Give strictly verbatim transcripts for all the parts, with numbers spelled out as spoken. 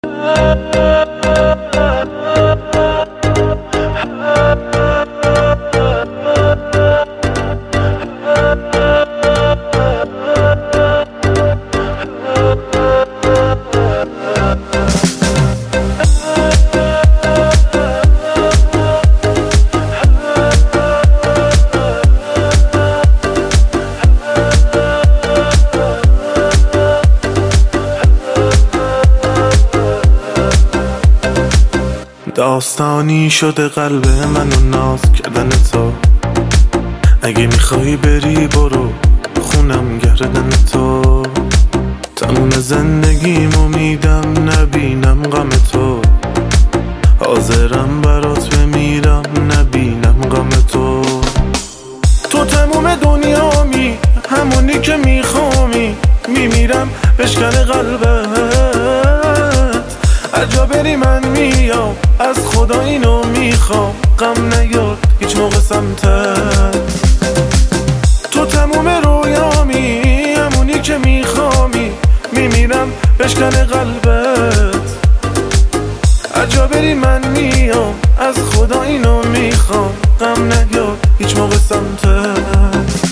داستانی شده قلب منو ناز کردن تو. اگه میخوای بری برو خونم گردن تو. تموم زندگیمو میدم نبینم غم تو. حاضرم برات بمیرم نبینم غم تو. تو تموم دنیامی همونی که میخوامی. میمیرم بشکن قلبت. هرجا بری من میام از خدا اینو میخوام. غم نیار هیچ موقع سمتت. تو تموم رویامی همونی که میخوامی. میمیرم بشکن قلبت. هرجا بری من میام از خدا اینو میخوام. غم نیار هیچ موقع سمتت.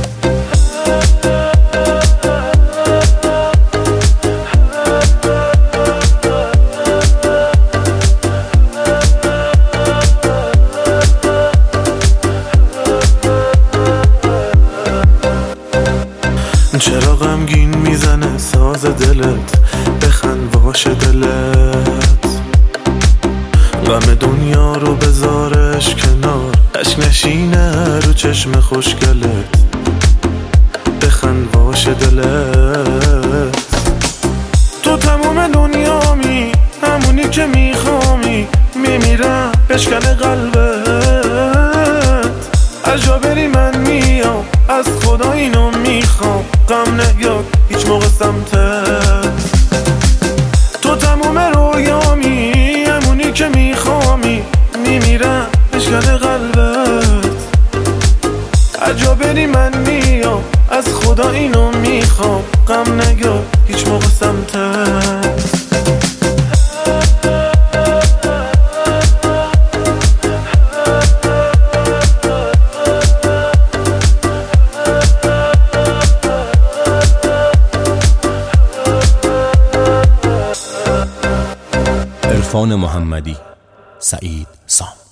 چرا غمگین میزنه ساز دلت؟ بخند باشه دلت. غم دنیا رو بذارش کنار. اشک نشینه رو چشم خوشگلت. بخند باشه دلت. تو تموم دنیامی همونی که میخوامی. میمیرم بشکن قلبت. هرجا بری من میام از خدا اینو میخوام. غم نیار هیچ موقع سمتت. تو تموم رویامی همونی که میخوامی. میمیرم بشکن قلبت. هرجا بری من میام از خدا اینو میخوام. غم نیار هیچ موقع سمتت. عرفان محمدی، سعید سام.